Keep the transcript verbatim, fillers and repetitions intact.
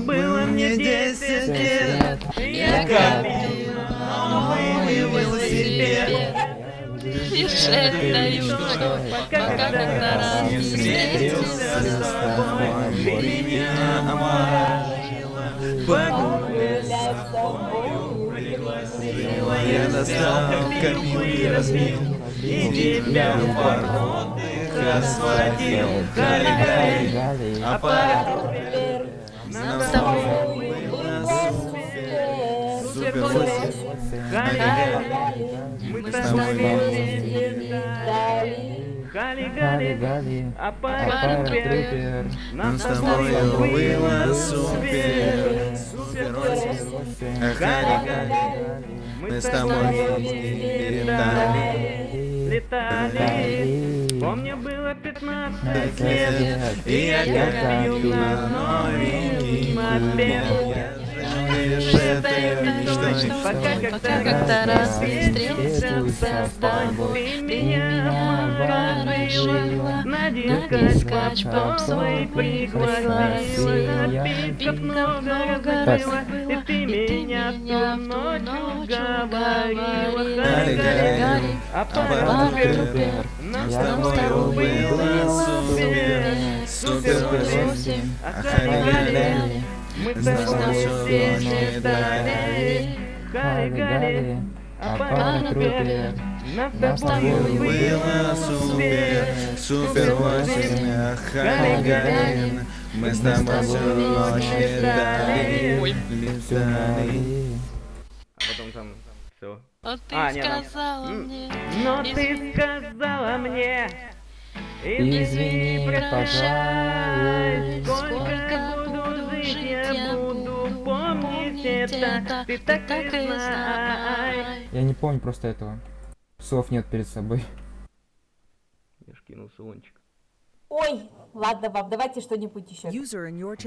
было мне десять лет, я копил новый велосипед. И шептаю, что пока как-то раз не встретился с тобой, Ты меня оморожила, погуляй с тобой, пригласила. Я достал копил и разбил, и тебя в отдых сводил. Гали-гали, а пора нам с тобой было супер, супер восемь. Гали-гали, мы с тобой вместе ждали. Гали-гали, а пара трупер, нам с тобой было супер, супер восемь. Гали-гали, мы с тобой вместе летали, летали. Помню, было пятнадцать лет, и я копил на новенький мопед. Жалеешь этой мечтой, пока как-то раз встретился с тобой. Ты меня обворожила, на дискач поп свой пригласила, пиков много разрыла, и ты меня ту ночью говорила. Гали-гали, а пара трупер, нам с тобой было супер, супер восемь. А гали-гали, мы с тобой все ждали. Гали-гали, а пара трупер, нам с тобой было супер, супер восемь. А гали-гали, мы с тобой всю ночь летали, летали. А потом там все. А ты А, нет, сказала мне, но ты извини, сказала мне, Извини, прощай, пожалуй, сколько буду жить, я буду помнить это, ты так и знай. Я не помню просто этого. Слов нет перед собой. Я ж кинул салончик. Ой, ладно вам, давайте что-нибудь еще. User in your